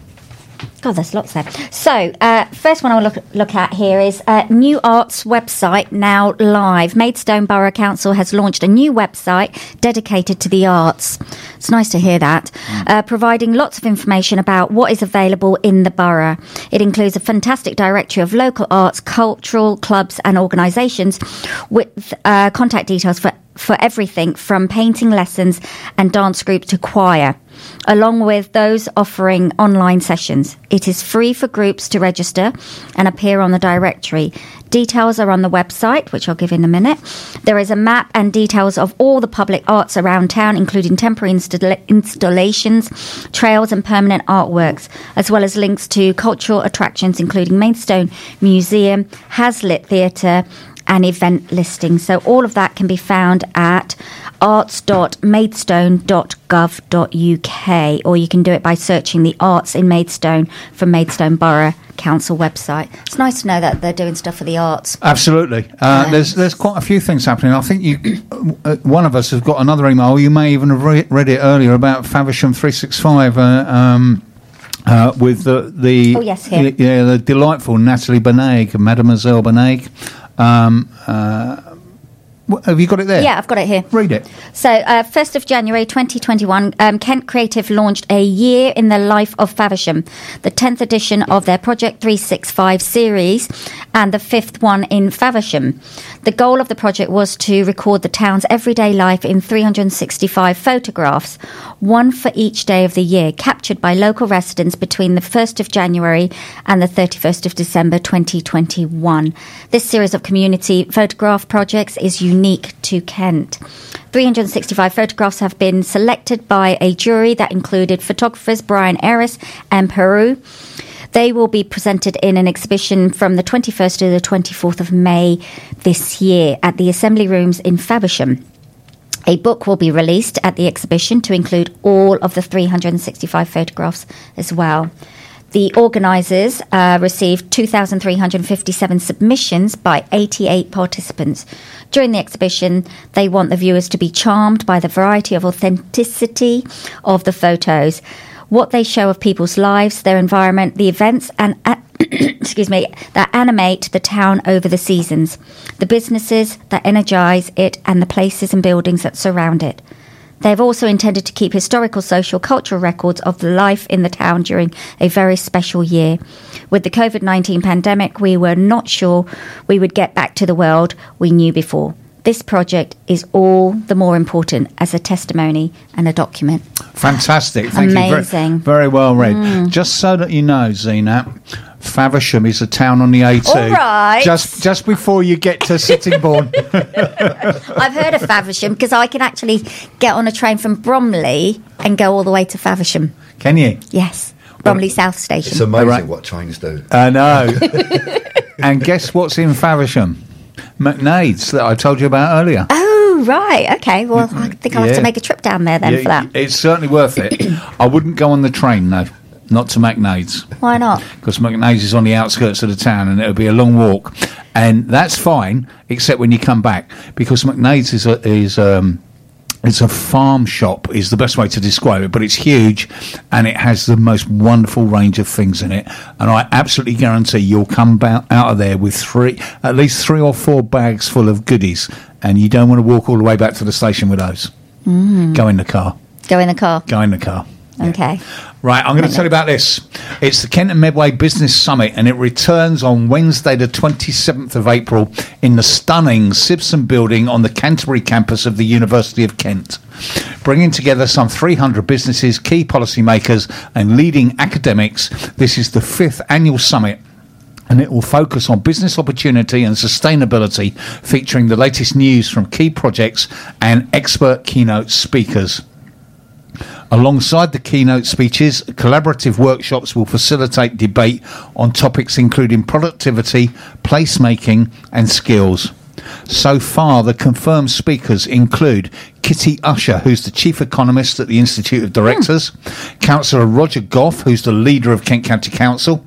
God, there's lots there. So, uh, first one I'll look, look at here is uh, New Arts website now live. Maidstone Borough Council has launched a new website dedicated to the arts. It's nice to hear that. Uh, providing lots of information about what is available in the borough. It includes a fantastic directory of local arts, cultural clubs and organisations with uh, contact details for for everything from painting lessons and dance group to choir, along with those offering online sessions. It is free for groups to register and appear on the directory. Details are on the website, which I'll give in a minute. There is a map and details of all the public arts around town, including temporary installa- installations, trails and permanent artworks, as well as links to cultural attractions, including Maidstone Museum, Hazlitt Theatre, and event listings. So all of that can be found at arts dot maidstone dot gov dot u k, or you can do it by searching the Arts in Maidstone from Maidstone Borough Council website. It's nice to know that they're doing stuff for the arts. Absolutely. Uh, Yeah. there's there's quite a few things happening. I think you, uh, one of us has got another email. You may even have re- read it earlier about Faversham three sixty-five. Uh, um, Uh, with the, the Oh, yes, here. yeah the delightful Natalie Benag, Mademoiselle Benag. Um, uh, wh- have you got it there? Yeah, I've got it here. Read it. So, uh, first of January twenty twenty-one, um, Kent Creative launched a Year in the Life of Faversham, the tenth edition of their Project three sixty-five series, and the fifth one in Faversham. The goal of the project was to record the town's everyday life in three hundred sixty-five photographs, one for each day of the year, captured by local residents between the first of January and the thirty-first of December twenty twenty-one. This series of community photograph projects is unique to Kent. three hundred sixty-five photographs have been selected by a jury that included photographers Brian Eris and Peru. They will be presented in an exhibition from the twenty-first to the twenty-fourth of May this year at the Assembly Rooms in Faversham. A book will be released at the exhibition to include all of the three hundred sixty-five photographs as well. The organisers uh, received two thousand three hundred fifty-seven submissions by eighty-eight participants. During the exhibition, they want the viewers to be charmed by the variety of authenticity of the photos, what they show of people's lives, their environment, the events and uh, excuse me, that animate the town over the seasons, the businesses that energise it, and the places and buildings that surround it. They have also intended to keep historical, social, cultural records of the life in the town during a very special year. With the covid nineteen pandemic, we were not sure we would get back to the world we knew before. This project is all the more important as a testimony and a document. Fantastic. Thank Amazing. you. Very, very well read. Just so that you know, Zena, Faversham is a town on the A two. All right. Just, just before you get to Sittingbourne. I've heard of Faversham because I can actually get on a train from Bromley and go all the way to Faversham. Can you? Yes, Bromley South Station. It's amazing Right. what trains do. I know. And guess what's in Faversham? McNade's that I told you about earlier. Oh, right. Okay. Well, I think I'll have Yeah. to make a trip down there then Yeah, for that. It's certainly worth it. I wouldn't go on the train, though. Not to McNade's. Why not? Because McNade's is on the outskirts of the town and it'll be a long walk. And that's fine, except when you come back. Because McNade's is a, is, um, it's a farm shop, is the best way to describe it. But it's huge and it has the most wonderful range of things in it. And I absolutely guarantee you'll come ba- out of there with three, at least three or four bags full of goodies. And you don't want to walk all the way back to the station with those. Mm. Go in the car. Go in the car. Go in the car. Okay. Right, I'm going to tell you about this. It's the Kent and Medway Business Summit, and it returns on Wednesday, the twenty-seventh of April, in the stunning Simpson Building on the Canterbury campus of the University of Kent, bringing together some three hundred businesses, key policymakers, and leading academics. This is the fifth annual summit, and it will focus on business opportunity and sustainability, featuring the latest news from key projects and expert keynote speakers. Alongside the keynote speeches, collaborative workshops will facilitate debate on topics including productivity, placemaking, and skills. So far, the confirmed speakers include Kitty Usher, who's the Chief Economist at the Institute of Directors, mm. Councillor Roger Goff, who's the leader of Kent County Council,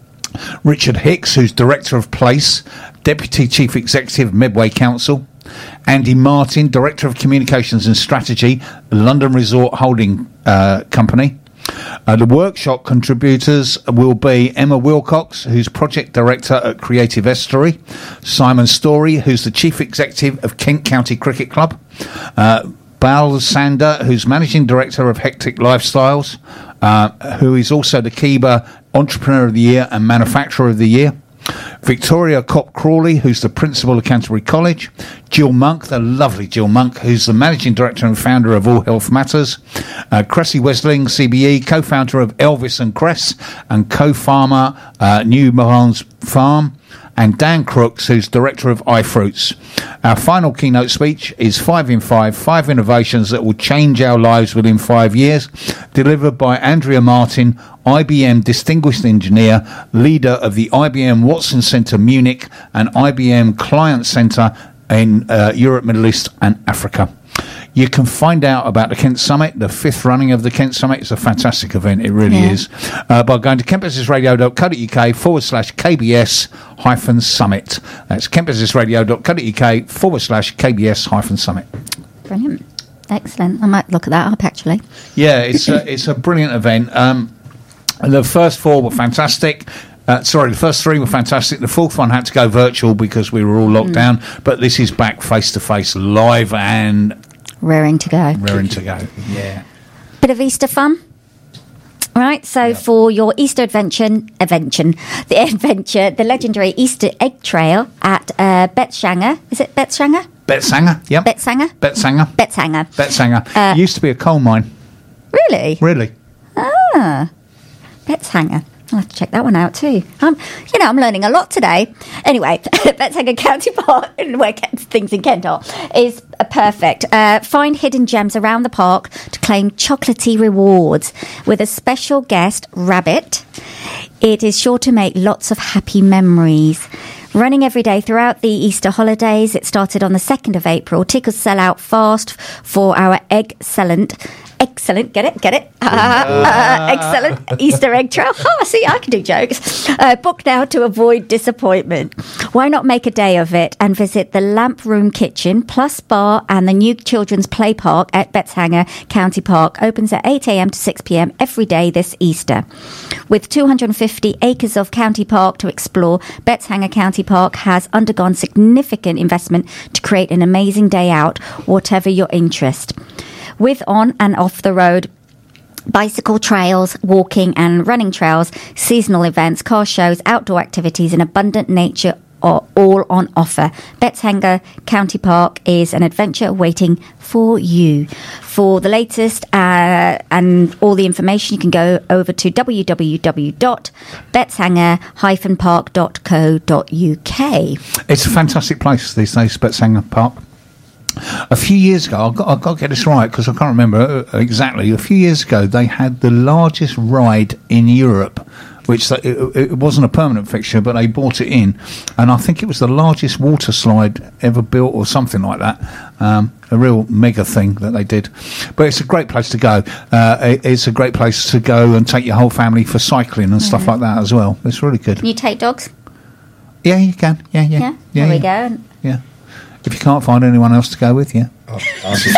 Richard Hicks, who's Director of Place, Deputy Chief Executive, Medway Council, Andy Martin, Director of Communications and Strategy, London Resort Holding uh, Company. Uh, the workshop contributors will be Emma Wilcox, who's Project Director at Creative Estuary, Simon Story, who's the Chief Executive of Kent County Cricket Club, uh, Bal Sander, who's Managing Director of Hectic Lifestyles, uh, who is also the Kiba Entrepreneur of the Year and Manufacturer of the Year, Victoria Copp-Crawley, who's the Principal of Canterbury College, Jill Monk, the lovely Jill Monk, who's the Managing Director and Founder of All Health Matters, uh, Cressy Wesling, C B E, Co-Founder of Elvis and Cress, and Co-Farmer, uh, New Morans Farm, and Dan Crooks, who's Director of iFruits. Our final keynote speech is Five in Five, Five Innovations That Will Change Our Lives Within Five Years, delivered by Andrea Martin, I B M Distinguished Engineer, leader of the I B M Watson Centre Munich and I B M Client Centre in uh, Europe, Middle East and Africa. You can find out about the Kent Summit, the fifth running of the Kent Summit. It's a fantastic event, it really yeah. is, uh, by going to kentbusinessradio.co.uk forward slash KBS hyphen summit. That's kentbusinessradio.co.uk forward slash KBS hyphen summit. Brilliant. Excellent. I might look at that up, actually. Yeah, it's a, it's a brilliant event. Um, the first four were fantastic. Uh, sorry, the first three were fantastic. The fourth one had to go virtual because we were all locked mm. down. But this is back face-to-face, live and... Raring to go. Raring to go, yeah. Bit of Easter fun. All right, so yep. for your Easter adventure, adventure, the adventure, the legendary Easter egg trail at uh, Betshanger. Is it Betshanger? Betshanger, yep. Betsanger? Betsanger. Betsanger. Betsanger. Uh, used to be a coal mine. Really? Really. Ah, Betsanger. I'll have to check that one out too. Um, you know, I'm learning a lot today. Anyway, Betsanger County Park, where things in Kent are, is perfect. Uh, find hidden gems around the park to claim chocolatey rewards with a special guest, Rabbit. It is sure to make lots of happy memories. Running every day throughout the Easter holidays. It started on the second of April. Tickets sell out fast for our excellent... Excellent, get it, get it. Uh, uh, excellent Easter egg trail. Oh, see, I can do jokes. Uh, book now to avoid disappointment. Why not make a day of it and visit the Lamp Room Kitchen plus bar and the new children's play park at Betshanger County Park. Opens at eight a.m. to six p.m. every day this Easter. With two hundred fifty acres of county park to explore, Betshanger County Park has undergone significant investment to create an amazing day out, whatever your interest. With on and off the road bicycle trails, walking and running trails, seasonal events, car shows, outdoor activities and abundant nature are all on offer. Betshanger County Park is an adventure waiting for you. For the latest uh, and all the information, you can go over to w w w dot betshanger dash park dot co dot u k. It's a fantastic place these days, Betshanger Park. A few years ago, I've got, I've got to get this right because I can't remember exactly. A few years ago, they had the largest ride in Europe, which they, it, it wasn't a permanent fixture, but they bought it in. And I think it was the largest water slide ever built or something like that. Um, a real mega thing that they did. But it's a great place to go. Uh, it, it's a great place to go and take your whole family for cycling and mm-hmm. stuff like that as well. It's really good. Can you take dogs? Yeah, you can. Yeah, yeah. Yeah, yeah there yeah. we go. Yeah. If you can't find anyone else to go with, yeah. Oh, I'm, just,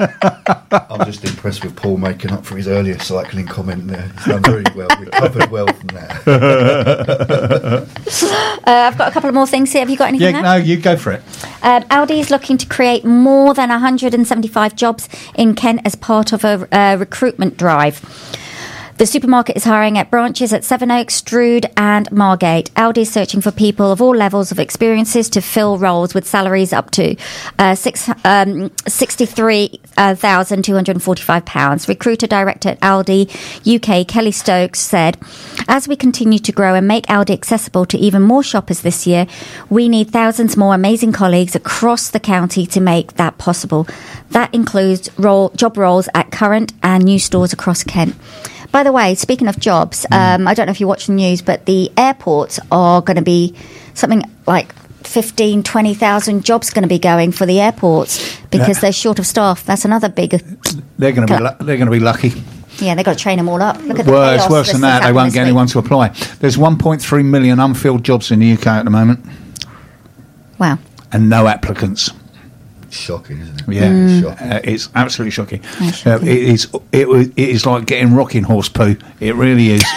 I'm just impressed with Paul making up for his earlier cycling comment there. He's done very well. Recovered well from that. Uh, I've got a couple of more things here. Have you got anything Yeah, there? no, you go for it. Um, Aldi is looking to create more than one hundred seventy-five jobs in Kent as part of a uh, recruitment drive. The supermarket is hiring at branches at Sevenoaks, Strood and Margate. Aldi is searching for people of all levels of experiences to fill roles with salaries up to uh, six, um, sixty-three thousand two hundred forty-five pounds. Recruiter Director at Aldi U K, Kelly Stokes, said, as we continue to grow and make Aldi accessible to even more shoppers this year, we need thousands more amazing colleagues across the county to make that possible. That includes role, job roles at current and new stores across Kent. By the way, speaking of jobs, um, I don't know if you watch the news, but the airports are going to be something like fifteen, twenty thousand jobs going to be going for the airports because Yeah. they're short of staff. That's another big... They're going to be. Lu- they're going to be lucky. Yeah, they've got to train them all up. Look at the Well, chaos it's worse this than has that. They happened won't this get week. anyone to apply. There's one point three million unfilled jobs in the U K at the moment, Wow. and no applicants. Shocking, isn't it? Yeah, It's shocking. uh, it's absolutely shocking. That's Uh, shocking. it is. It, wa- it is like getting rocking horse poo. It really is.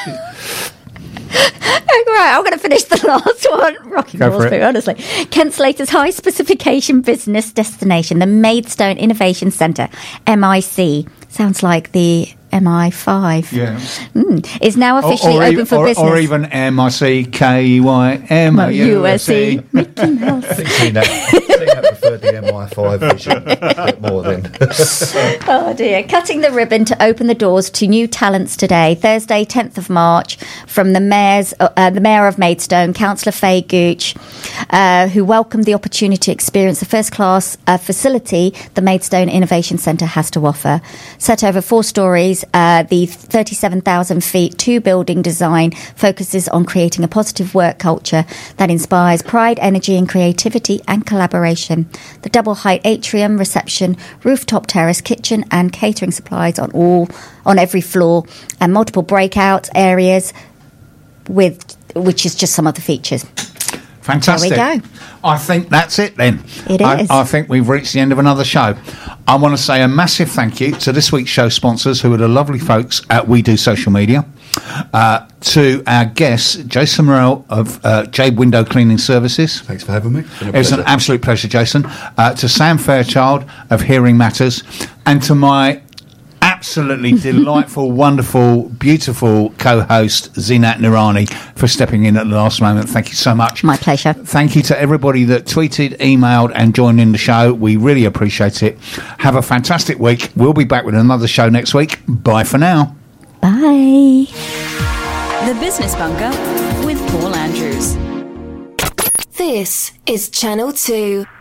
Right, I'm going to finish the last one. Rocking Go horse for it. poo, honestly. Kent's latest high specification business destination, the Maidstone Innovation Centre, M I C. Sounds like the M I five. Yeah. Mm, is now officially or, or open even, for or, business. or even M I C K Y M O U S E. Mickey Mouse. I think Tina, Tina preferred the M I five version a bit more then. Oh dear. Cutting the ribbon to open the doors to new talents today, Thursday, tenth of March, from the mayor's, uh, the Mayor of Maidstone, Councillor Faye Gooch, uh, who welcomed the opportunity to experience the first-class uh, facility the Maidstone Innovation Centre has to offer. Set over four stories, uh, the thirty-seven thousand feet two-building design focuses on creating a positive work culture that inspires pride, energy and creativity and collaboration. The double-height atrium, reception, rooftop terrace, kitchen and catering supplies on all on every floor, and multiple breakout areas, with which is just some of the features. Fantastic. There we go. I think that's it then. It I, is. I think we've reached the end of another show. I want to say a massive thank you to this week's show sponsors, who are the lovely folks at We Do Social Media. Uh, to our guest, Jason Morrell of uh, Jade Window Cleaning Services. Thanks for having me. It's been a It was an pleasure. absolute pleasure, Jason. Uh, to Sam Fairchild of Hearing Matters, and to my absolutely delightful, wonderful, beautiful co-host Zinat Nirani for stepping in at the last moment. Thank you so much. My pleasure. Thank you to everybody that tweeted, emailed and joined in the show. We really appreciate it. Have a fantastic week. We'll be back with another show next week. Bye for now. Bye. The Business Bunker with Paul Andrews. This is Channel two.